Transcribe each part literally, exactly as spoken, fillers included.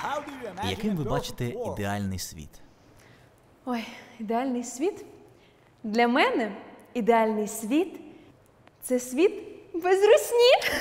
Яким ви бачите ідеальний світ? Ой, ідеальний світ? Для мене ідеальний світ – це світ без русні.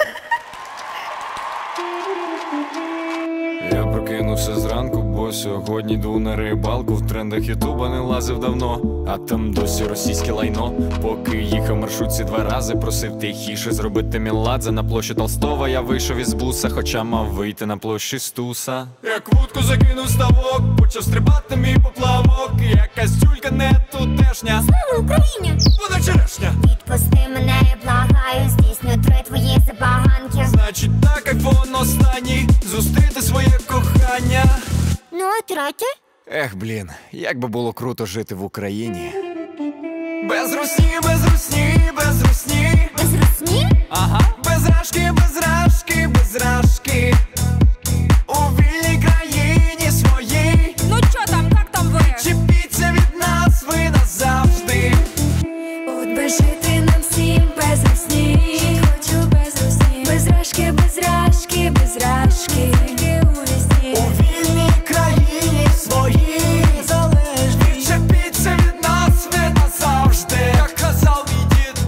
Я прокинувся зранку, бо сьогодні йду на рибалку. В трендах ютуба не лазив давно, а там досі російське лайно. Поки їхав маршрутці два рази, просив тихіше зробити меладзе. На площі Толстого я вийшов із буса, хоча мав вийти на площі Стуса. Як вудку закинув ставок, почав стрибати мій поплавок. Якась тюлька не тутешня. Слава Україні! Вона черешня. Відпусти мене, я благаю, здійсню три твої забаганки. Значить так, айфон останній, зустріти своє кохання. Ну, а третє? Ех, блін, як би було круто жити в Україні. Без русні, без русні, без русні. Без русні? Ага. Без рашки, без рашки, без рашки. У вільній країні своїй. Ну чо там, як там ви? Чіпіться від нас ви назавжди. От би жити нам всім без русні. Хочу без русні. Без рашки, без рашки, без рашки. Тільки у вісні. У вільній країні своїй. Залежні. Чіпіться від нас ви назавжди. Як казав мій дід.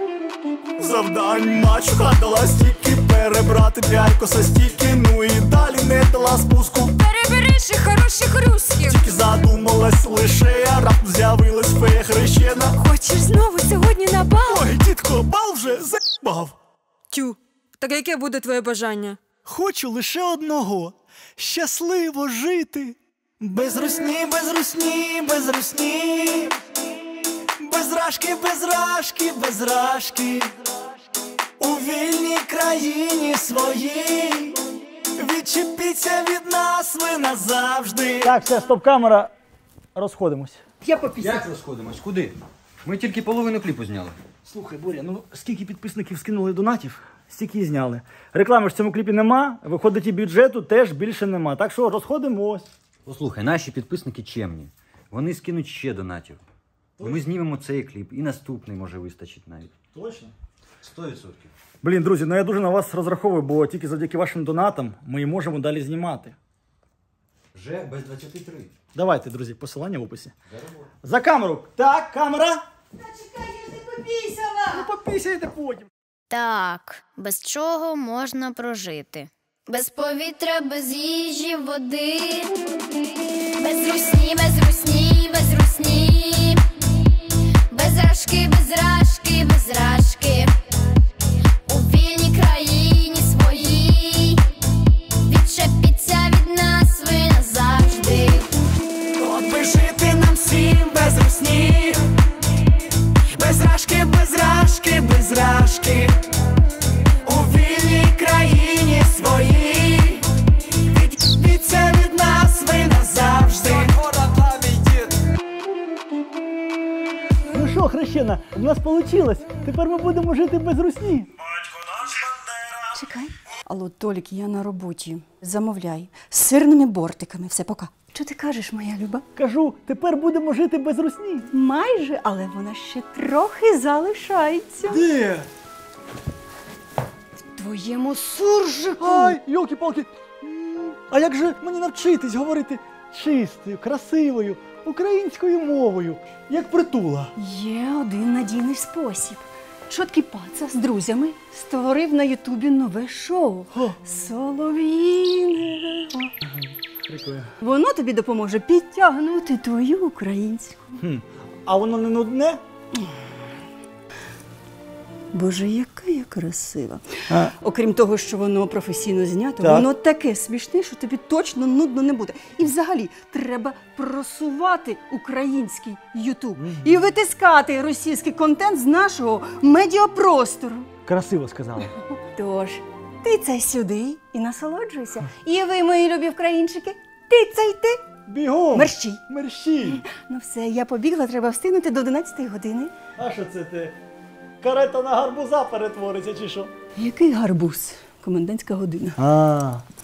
Завдань мачуха дала стільки, перебрати п'ять коса стільки, ну і далі не дала спуску. Перебери ще хороших русських. Тільки задумалась лише, а раптом з'явилась фея хрещена. Хочеш знову сьогодні на бал? Ой, дідко, бал вже за***бав. Тю, так яке буде твоє бажання? Хочу лише одного – щасливо жити. Без русні, без русні, без русні. Без рашки, без рашки, без рашки. У вільній країні своїй. Відчепіться від нас ви назавжди. Так, все, стоп-камера. Розходимось. Я попісяв. Як розходимось? Куди? Ми тільки половину кліпу зняли. Слухай, Боря, ну скільки підписників скинули донатів, стільки і зняли. Реклами ж в цьому кліпі нема, виходить і бюджету теж більше нема. Так що розходимось. Послухай, наші підписники чемні. Вони скинуть ще донатів. І ми знімемо цей кліп, і наступний може вистачить навіть. Точно? Сто відсотків. Блін, друзі, ну я дуже на вас розраховую, бо тільки завдяки вашим донатам ми і можемо далі знімати. Вже без двадцяти три. Давайте, друзі, посилання в описі. За камеру. Так, камера. Та чекай, я ж не попісяла! Ну попісяйте потім. Так, без чого можна прожити? Без повітря, без їжі, води. Без русні, без русні, без русні. Без рашки, без рашки, без рашки. У вільній країні своїй. Відчепіться від нас ви назавжди. От би жити нам всім без русні. Без рашки, без рашки, без рашки. У вільній країні своїй. Відчепіться від нас ви назавжди. Ну що, хрещена, у нас вийшло. Тепер ми будемо жити без русні. Чекай. Алло, Толік, я на роботі. Замовляй. З сирними бортиками. Все, пока. Що ти кажеш, моя Люба? Кажу, тепер будемо жити без русні. Майже, але вона ще трохи залишається. Де? В твоєму суржику. Ай, йолки-палки. М, А як же мені навчитись говорити чистою, красивою, українською мовою, як Притула? Є один надійний спосіб. Чоткий паца з друзями створив на Ютубі нове шоу О. «Солов'їне». Прикольно. Воно тобі допоможе підтягнути твою українську. Хм. А воно не нудне? Боже, яка я красива. А. Окрім того, що воно професійно знято, Так. воно таке смішне, що тобі точно нудно не буде. І взагалі, треба просувати український Ютуб і витискати російський контент з нашого медіапростору. Красиво сказала. Тож, тицяй сюди і насолоджуйся. І ви, мої любі українчики, тицяйте. Бігом! Мерщій. Мерщій! Ну все, я побігла, треба встигнути до одинадцятої години. А що це ти? Карета на гарбуза перетвориться чи що? Який гарбуз? Комендантська година. А,